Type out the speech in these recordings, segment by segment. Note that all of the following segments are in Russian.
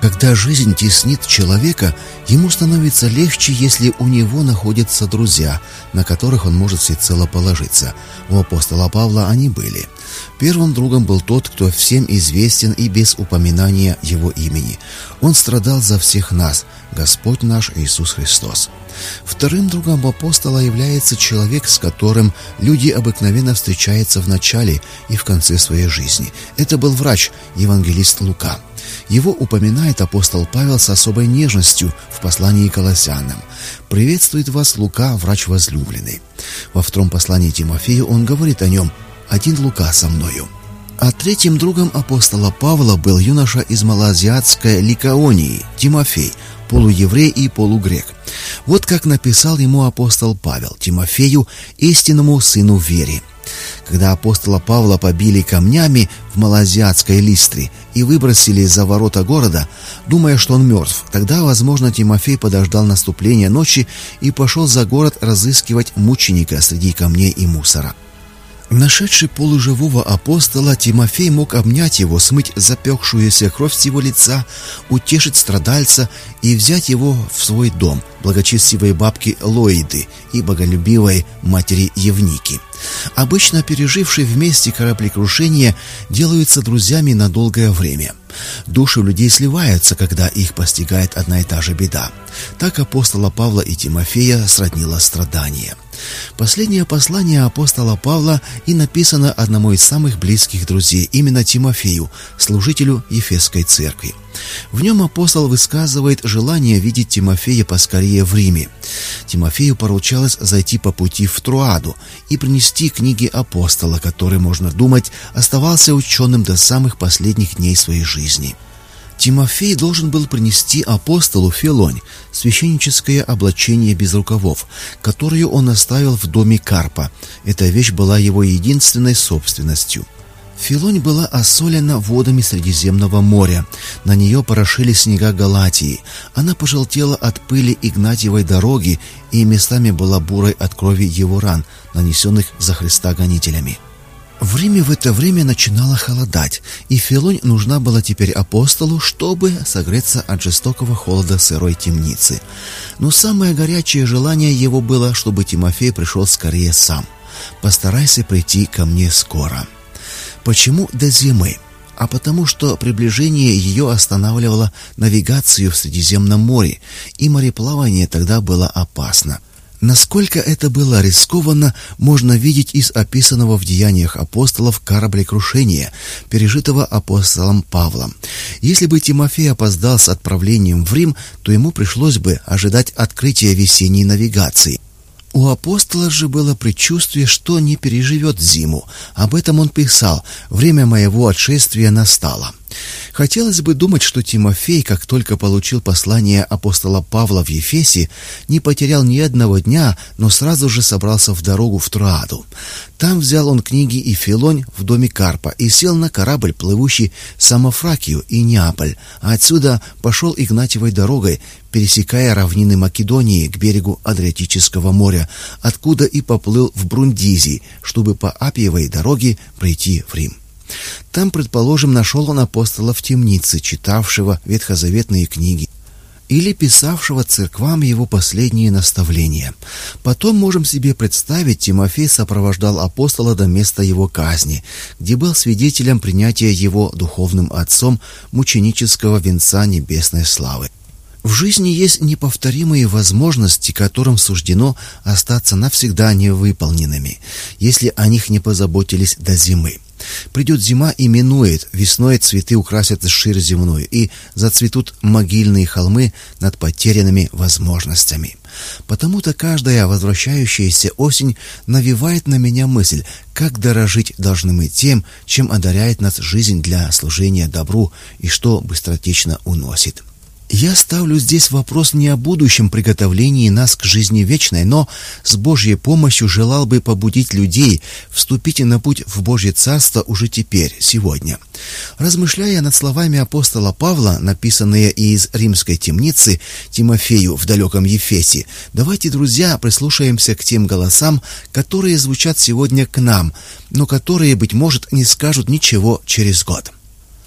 Когда жизнь теснит человека, ему становится легче, если у него находятся друзья, на которых он может всецело положиться. У апостола Павла они были. Первым другом был тот, кто всем известен и без упоминания его имени. Он страдал за всех нас, Господь наш Иисус Христос. Вторым другом апостола является человек, с которым люди обыкновенно встречаются в начале и в конце своей жизни. Это был врач, евангелист Лука. Его упоминает апостол Павел с особой нежностью в послании к Колоссянам. «Приветствует вас Лука, врач возлюбленный». Во втором послании Тимофею он говорит о нем: «Один Лука со мною». А третьим другом апостола Павла был юноша из малоазиатской Ликаонии, Тимофей, полуеврей и полугрек. Вот как написал ему апостол Павел Тимофею, истинному сыну в вере. Когда апостола Павла побили камнями в малоазиатской Листре и выбросили за ворота города, думая, что он мертв, тогда, возможно, Тимофей подождал наступления ночи и пошел за город разыскивать мученика среди камней и мусора. Нашедший полуживого апостола, Тимофей мог обнять его, смыть запекшуюся кровь с его лица, утешить страдальца и взять его в свой дом, благочестивой бабки Лоиды и боголюбивой матери Евники. Обычно пережившие вместе кораблекрушение делаются друзьями на долгое время. Души людей сливаются, когда их постигает одна и та же беда. Так апостола Павла и Тимофея сроднило страдание. Последнее послание апостола Павла и написано одному из самых близких друзей, именно Тимофею, служителю Ефесской церкви. В нем апостол высказывает желание видеть Тимофея поскорее в Риме. Тимофею поручалось зайти по пути в Троаду и принести книги апостола, который, можно думать, оставался ученым до самых последних дней своей жизни. Тимофей должен был принести апостолу Филонь, священническое облачение без рукавов, которое он оставил в доме Карпа. Эта вещь была его единственной собственностью. Филонь была осолена водами Средиземного моря. На нее порошили снега Галатии. Она пожелтела от пыли Игнатьевой дороги и местами была бурой от крови его ран, нанесенных за Христа гонителями. В Риме в это время начинало холодать, и Филонь нужна была теперь апостолу, чтобы согреться от жестокого холода сырой темницы. Но самое горячее желание его было, чтобы Тимофей пришел скорее сам. «Постарайся прийти ко мне скоро». Почему до зимы? А потому что приближение ее останавливало навигацию в Средиземном море, и мореплавание тогда было опасно. Насколько это было рискованно, можно видеть из описанного в Деяниях апостолов кораблекрушения, пережитого апостолом Павлом. Если бы Тимофей опоздал с отправлением в Рим, то ему пришлось бы ожидать открытия весенней навигации. У апостола же было предчувствие, что не переживет зиму. Об этом он писал: «Время моего отшествия настало». Хотелось бы думать, что Тимофей, как только получил послание апостола Павла в Ефесе, не потерял ни одного дня, но сразу же собрался в дорогу в Троаду. Там взял он книги и Филонь в доме Карпа и сел на корабль, плывущий Самофракию и Неаполь, а отсюда пошел Игнатьевой дорогой, пересекая равнины Македонии к берегу Адриатического моря, откуда и поплыл в Брундизий, чтобы по Аппиевой дороге прийти в Рим. Там, предположим, нашел он апостола в темнице, читавшего ветхозаветные книги или писавшего церквам его последние наставления. Потом, можем себе представить, Тимофей сопровождал апостола до места его казни, где был свидетелем принятия его духовным отцом мученического венца небесной славы. В жизни есть неповторимые возможности, которым суждено остаться навсегда невыполненными, если о них не позаботились до зимы. Придет зима и минует, весной цветы украсят ширь земную, и зацветут могильные холмы над потерянными возможностями. Потому-то каждая возвращающаяся осень навевает на меня мысль, как дорожить должны мы тем, чем одаряет нас жизнь для служения добру и что быстротечно уносит. Я ставлю здесь вопрос не о будущем приготовлении нас к жизни вечной, но с Божьей помощью желал бы побудить людей вступить на путь в Божье Царство уже теперь, сегодня. Размышляя над словами апостола Павла, написанные из римской темницы Тимофею в далеком Ефесе, давайте, друзья, прислушаемся к тем голосам, которые звучат сегодня к нам, но которые, быть может, не скажут ничего через год.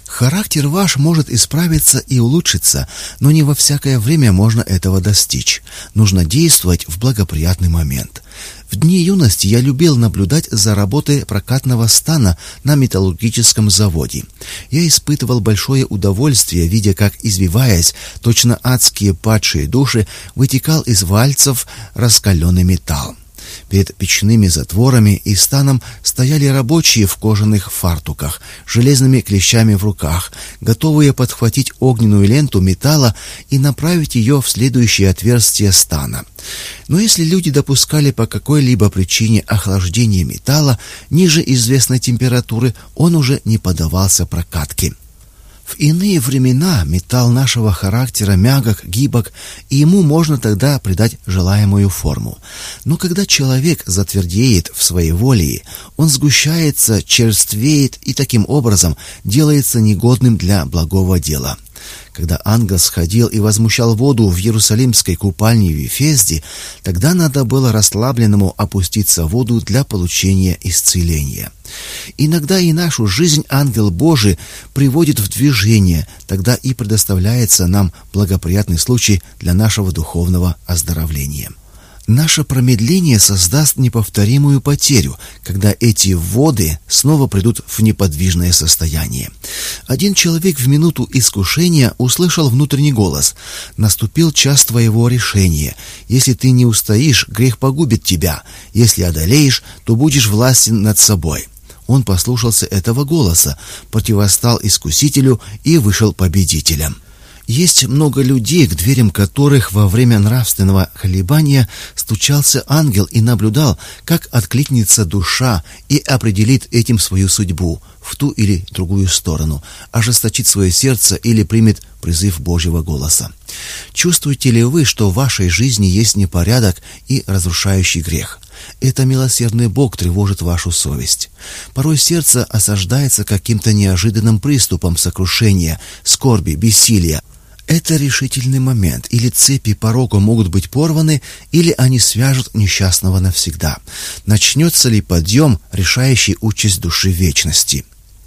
Характер ваш может исправиться и улучшиться, но не во всякое время можно этого достичь. Нужно действовать в благоприятный момент. В дни юности я любил наблюдать за работой прокатного стана на металлургическом заводе. Я испытывал большое удовольствие, видя, как, извиваясь, точно адские падшие души, вытекал из вальцев раскаленный металл. Перед печными затворами и станом стояли рабочие в кожаных фартуках, с железными клещами в руках, готовые подхватить огненную ленту металла и направить ее в следующее отверстие стана. Но если люди допускали по какой-либо причине охлаждение металла ниже известной температуры, он уже не поддавался прокатке. В иные времена металл нашего характера мягок, гибок, и ему можно тогда придать желаемую форму. Но когда человек затвердеет в своеволии, он сгущается, черствеет и таким образом делается негодным для благого дела. Когда ангел сходил и возмущал воду в Иерусалимской купальне в Вифезде, тогда надо было расслабленному опуститься в воду для получения исцеления. Иногда и нашу жизнь ангел Божий приводит в движение, тогда и предоставляется нам благоприятный случай для нашего духовного оздоровления. Наше промедление создаст неповторимую потерю, когда эти воды снова придут в неподвижное состояние. Один человек в минуту искушения услышал внутренний голос: «Наступил час твоего решения. Если ты не устоишь, грех погубит тебя. Если одолеешь, то будешь властен над собой». Он послушался этого голоса, противостал искусителю и вышел победителем. Есть много людей, к дверям которых во время нравственного колебания стучался ангел и наблюдал, как откликнется душа и определит этим свою судьбу в ту или другую сторону, ожесточит свое сердце или примет призыв Божьего голоса. Чувствуете ли вы, что в вашей жизни есть непорядок и разрушающий грех? Это милосердный Бог тревожит вашу совесть. Порой сердце осаждается каким-то неожиданным приступом сокрушения, скорби, бессилия. Это решительный момент, или цепи порока могут быть порваны, или они свяжут несчастного навсегда. Начнется ли подъем, решающий участь души вечности?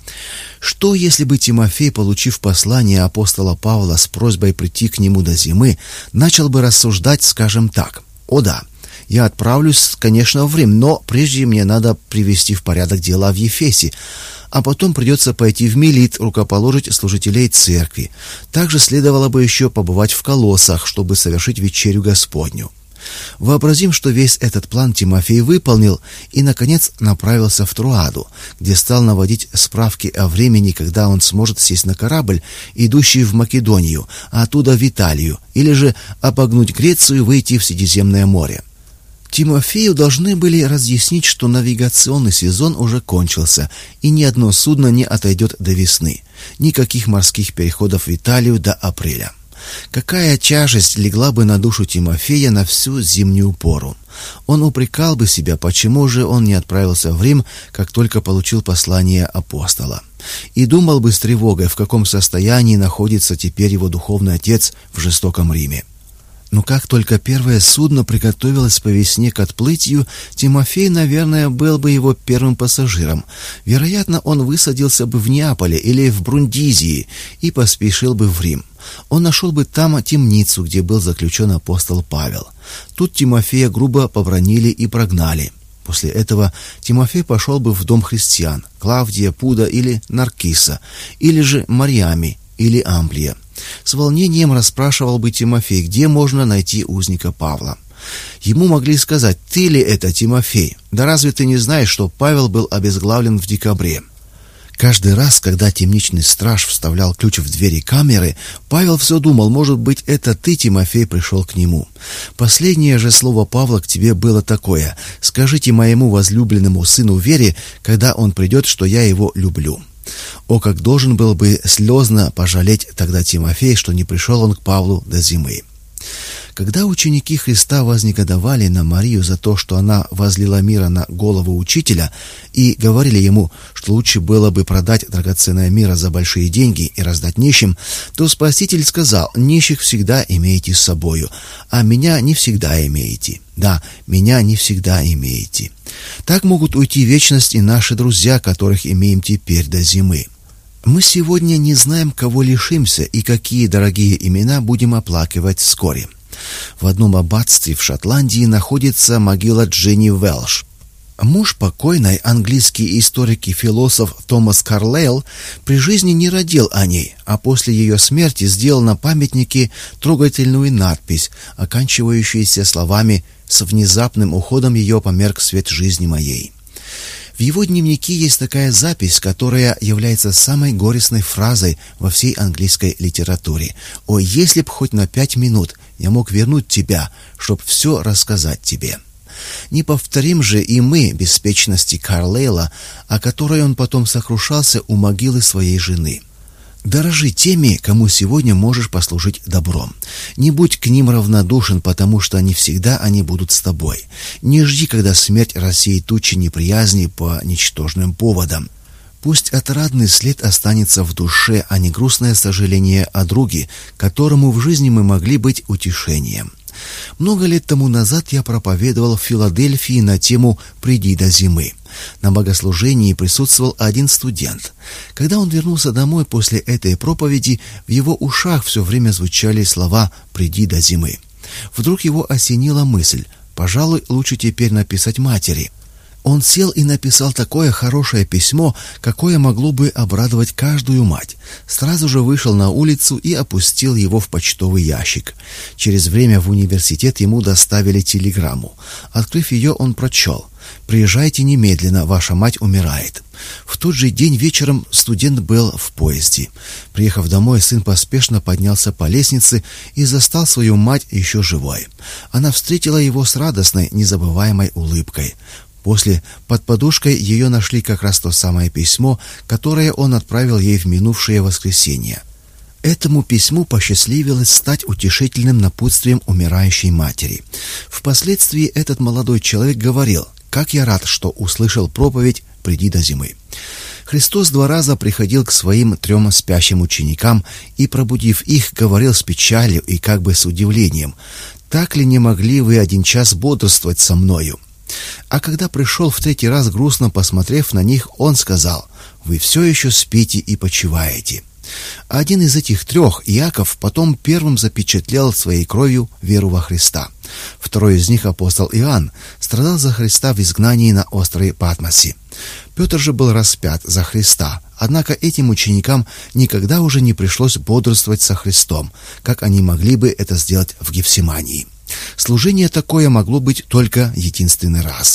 Что, если бы Тимофей, получив послание апостола Павла с просьбой прийти к нему до зимы, начал бы рассуждать, скажем так: «О да, я отправлюсь, конечно, в Рим, но прежде мне надо привести в порядок дела в Ефесе, а потом придется пойти в Милит, рукоположить служителей церкви. Также следовало бы еще побывать в Колоссах, чтобы совершить вечерю Господню». Вообразим, что весь этот план Тимофей выполнил и, наконец, направился в Троаду, где стал наводить справки о времени, когда он сможет сесть на корабль, идущий в Македонию, а оттуда в Италию, или же обогнуть Грецию и выйти в Средиземное море. Тимофею должны были разъяснить, что навигационный сезон уже кончился, и ни одно судно не отойдет до весны. Никаких морских переходов в Италию до апреля. Какая тяжесть легла бы на душу Тимофея на всю зимнюю пору. Он упрекал бы себя, почему же он не отправился в Рим, как только получил послание апостола. И думал бы с тревогой, в каком состоянии находится теперь его духовный отец в жестоком Риме. Но как только первое судно приготовилось по весне к отплытию, Тимофей, наверное, был бы его первым пассажиром. Вероятно, он высадился бы в Неаполе или в Брундизии и поспешил бы в Рим. Он нашел бы там темницу, где был заключен апостол Павел. Тут Тимофея грубо побранили и прогнали. После этого Тимофей пошел бы в дом христиан, Клавдия, Пуда или Наркиса, или же Марьями, или Амплия. С волнением расспрашивал бы Тимофей, где можно найти узника Павла. Ему могли сказать: «Ты ли это, Тимофей? Да разве ты не знаешь, что Павел был обезглавлен в декабре?» Каждый раз, когда темничный страж вставлял ключ в двери камеры, Павел все думал: может быть, это ты, Тимофей, пришел к нему. Последнее же слово Павла к тебе было такое: «Скажите моему возлюбленному сыну Вере, когда он придет, что я его люблю». О, как должен был бы слезно пожалеть тогда Тимофей, что не пришел он к Павлу до зимы. Когда ученики Христа вознегодовали на Марию за то, что она возлила мира на голову учителя, и говорили ему, что лучше было бы продать драгоценное мира за большие деньги и раздать нищим, то Спаситель сказал: «Нищих всегда имеете с собою, а меня не всегда имеете. Да, меня не всегда имеете». Так могут уйти в вечность и наши друзья, которых имеем теперь до зимы. Мы сегодня не знаем, кого лишимся и какие дорогие имена будем оплакивать вскоре. В одном аббатстве в Шотландии находится могила Дженни Уэлш. Муж покойной, английский историк и философ Томас Карлейл, при жизни не родил о ней, а после ее смерти сделал на памятнике трогательную надпись, оканчивающуюся словами «С внезапным уходом ее померк свет жизни моей». В его дневнике есть такая запись, которая является самой горестной фразой во всей английской литературе. «О, если б хоть на 5 минут я мог вернуть тебя, чтоб все рассказать тебе». Не повторим же и мы беспечности Карлейла, о которой он потом сокрушался у могилы своей жены. Дорожи теми, кому сегодня можешь послужить добром. Не будь к ним равнодушен, потому что не всегда они будут с тобой. Не жди, когда смерть рассеет тучи неприязни по ничтожным поводам. Пусть отрадный след останется в душе, а не грустное сожаление о друге, которому в жизни мы могли быть утешением. Много лет тому назад я проповедовал в Филадельфии на тему «Приди до зимы». На богослужении присутствовал один студент. Когда он вернулся домой после этой проповеди, в его ушах все время звучали слова «Приди до зимы». Вдруг его осенила мысль: пожалуй, лучше теперь написать матери. Он сел и написал такое хорошее письмо, какое могло бы обрадовать каждую мать. Сразу же вышел на улицу и опустил его в почтовый ящик. Через время в университет ему доставили телеграмму. Открыв ее, он прочел: «Приезжайте немедленно, ваша мать умирает». В тот же день вечером студент был в поезде. Приехав домой, сын поспешно поднялся по лестнице и застал свою мать еще живой. Она встретила его с радостной, незабываемой улыбкой. После под подушкой ее нашли как раз то самое письмо, которое он отправил ей в минувшее воскресенье. Этому письму посчастливилось стать утешительным напутствием умирающей матери. Впоследствии этот молодой человек говорил: «Как я рад, что услышал проповедь «Приди до зимы». Христос 2 раза приходил к своим 3 спящим ученикам и, пробудив их, говорил с печалью и как бы с удивлением: «Так ли не могли вы 1 час бодрствовать со мною?» А когда пришел в 3-й раз, грустно посмотрев на них, он сказал: «Вы все еще спите и почиваете». Один из этих 3, Иаков, потом первым запечатлел своей кровью веру во Христа. Второй из них, апостол Иоанн, страдал за Христа в изгнании на острове Патмосе. Петр же был распят за Христа, однако этим ученикам никогда уже не пришлось бодрствовать со Христом, как они могли бы это сделать в Гефсимании. Служение такое могло быть только единственный раз.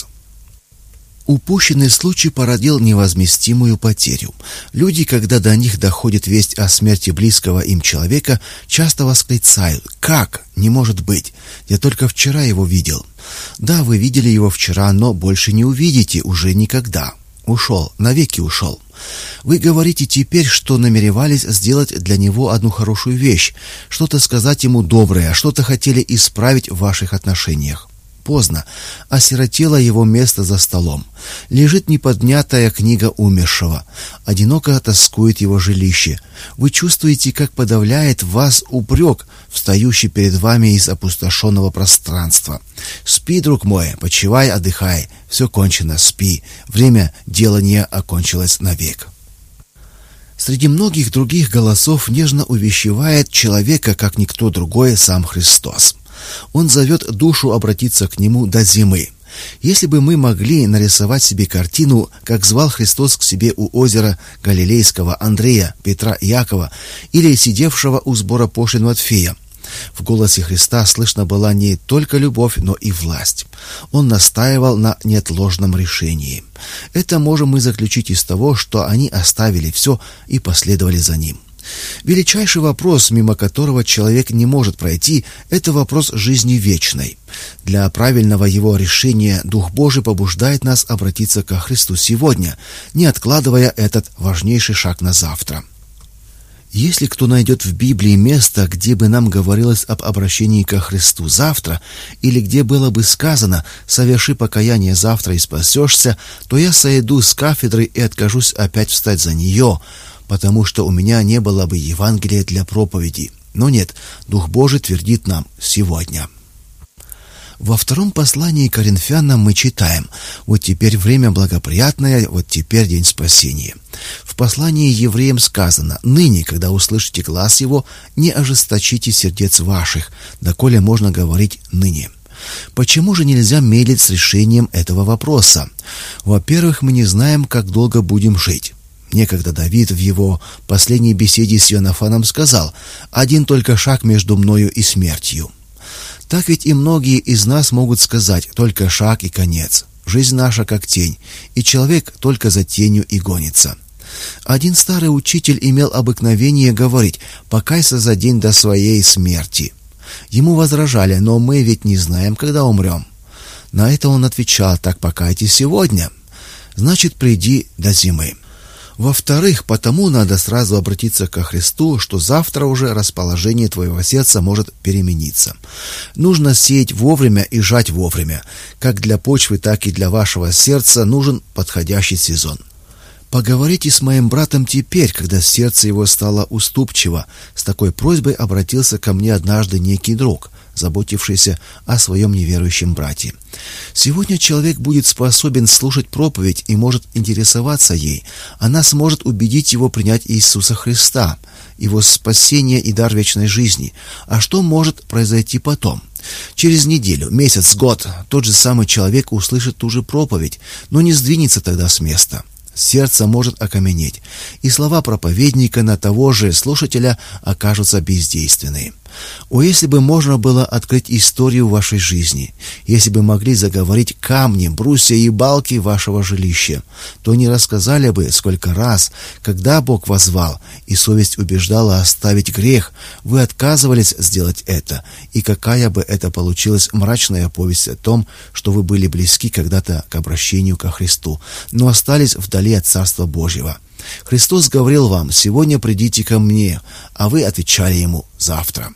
Упущенный случай породил невозместимую потерю. Люди, когда до них доходит весть о смерти близкого им человека, часто восклицают: «Как? Не может быть! Я только вчера его видел». Да, вы видели его вчера, но больше не увидите уже никогда. Ушел, навеки ушел. Вы говорите теперь, что намеревались сделать для него одну хорошую вещь, что-то сказать ему доброе, что-то хотели исправить в ваших отношениях. Поздно. Осиротело его место за столом. Лежит неподнятая книга умершего. Одиноко тоскует его жилище. Вы чувствуете, как подавляет вас упрек, встающий перед вами из опустошенного пространства. Спи, друг мой, почивай, отдыхай. Все кончено, спи. Время делания окончилось навек. Среди многих других голосов нежно увещевает человека, как никто другой, сам Христос. Он зовет душу обратиться к Нему до зимы. Если бы мы могли нарисовать себе картину, как звал Христос к себе у озера Галилейского Андрея, Петра и Иакова или сидевшего у сбора пошлин Матфея, в голосе Христа слышна была не только любовь, но и власть. Он настаивал на неотложном решении. Это можем мы заключить из того, что они оставили все и последовали за Ним. Величайший вопрос, мимо которого человек не может пройти, это вопрос жизни вечной. Для правильного его решения Дух Божий побуждает нас обратиться ко Христу сегодня, не откладывая этот важнейший шаг на завтра. Если кто найдет в Библии место, где бы нам говорилось об обращении ко Христу завтра, или где было бы сказано «соверши покаяние завтра и спасешься», то я сойду с кафедры и откажусь опять встать за нее, потому что у меня не было бы Евангелия для проповеди. Но нет, Дух Божий твердит нам сегодня. Во втором послании к Коринфянам мы читаем: «Вот теперь время благоприятное, вот теперь день спасения». В послании евреям сказано: «Ныне, когда услышите глас его, не ожесточите сердец ваших, доколе можно говорить ныне». Почему же нельзя медлить с решением этого вопроса? Во-первых, мы не знаем, как долго будем жить. Некогда Давид в его последней беседе с Иоаннафаном сказал: «Один только шаг между мною и смертью». Так ведь и многие из нас могут сказать: только шаг и конец. Жизнь наша как тень, и человек только за тенью и гонится. Один старый учитель имел обыкновение говорить: «Покайся за день до своей смерти». Ему возражали: «Но мы ведь не знаем, когда умрем». На это он отвечал: «Так покайтесь сегодня, значит, приди до зимы». Во-вторых, потому надо сразу обратиться ко Христу, что завтра уже расположение твоего сердца может перемениться. Нужно сеять вовремя и жать вовремя. Как для почвы, так и для вашего сердца нужен подходящий сезон. Поговорите с моим братом теперь, когда сердце его стало уступчиво. С такой просьбой обратился ко мне однажды некий друг, заботившийся о своем неверующем брате. Сегодня человек будет способен слушать проповедь и может интересоваться ей. Она сможет убедить его принять Иисуса Христа, его спасение и дар вечной жизни. А что может произойти потом? Через неделю, месяц, год тот же самый человек услышит ту же проповедь, но не сдвинется тогда с места. Сердце может окаменеть, и слова проповедника на того же слушателя окажутся бездейственны. О, если бы можно было открыть историю вашей жизни, если бы могли заговорить камни, брусья и балки вашего жилища, то не рассказали бы, сколько раз, когда Бог воззвал, и совесть убеждала оставить грех, вы отказывались сделать это, и какая бы это получилась мрачная повесть о том, что вы были близки когда-то к обращению ко Христу, но остались вдали от Царства Божьего. Христос говорил вам: «Сегодня придите ко мне», а вы отвечали ему: «Завтра».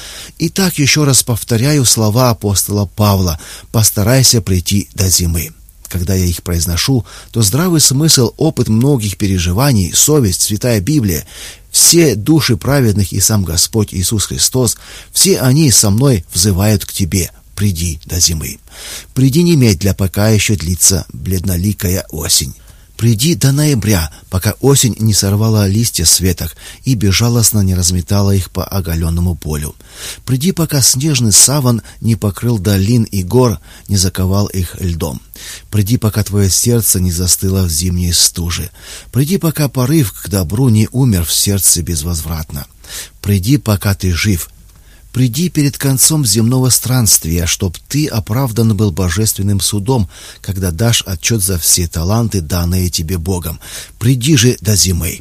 Итак, еще раз повторяю слова апостола Павла: «Постарайся прийти до зимы». Когда я их произношу, то здравый смысл, опыт многих переживаний, совесть, Святая Библия, все души праведных и сам Господь Иисус Христос, все они со мной взывают к тебе: приди до зимы. Приди немедля, пока еще длится бледноликая осень. Приди до ноября, пока осень не сорвала листья с веток и безжалостно не разметала их по оголенному полю. Приди, пока снежный саван не покрыл долин и гор, не заковал их льдом. Приди, пока твое сердце не застыло в зимней стуже. Приди, пока порыв к добру не умер в сердце безвозвратно. Приди, пока ты жив. Приди перед концом земного странствия, чтоб ты оправдан был божественным судом, когда дашь отчет за все таланты, данные тебе Богом. Приди же до зимы.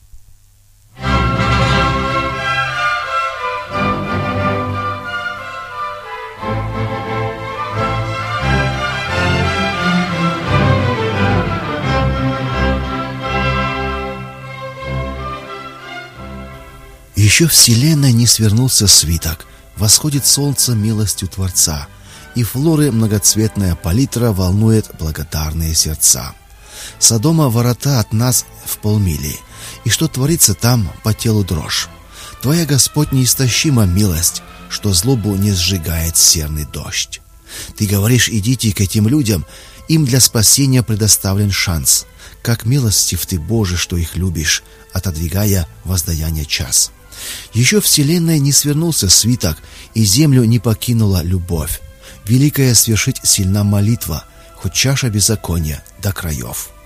Еще вселенной не свернулся свиток, восходит солнце милостью Творца, и флоры многоцветная палитра волнует благодарные сердца. Содома ворота от нас в полмили, и что творится там, по телу дрожь. Твоя, Господь, неистощима милость, что злобу не сжигает серный дождь. Ты говоришь: идите к этим людям, им для спасения предоставлен шанс. Как милостив ты, Боже, что их любишь, отодвигая воздаяние час. Еще вселенной не свернулся свиток, и землю не покинула любовь. Великая свершить сильна молитва, хоть чаша беззакония до краев.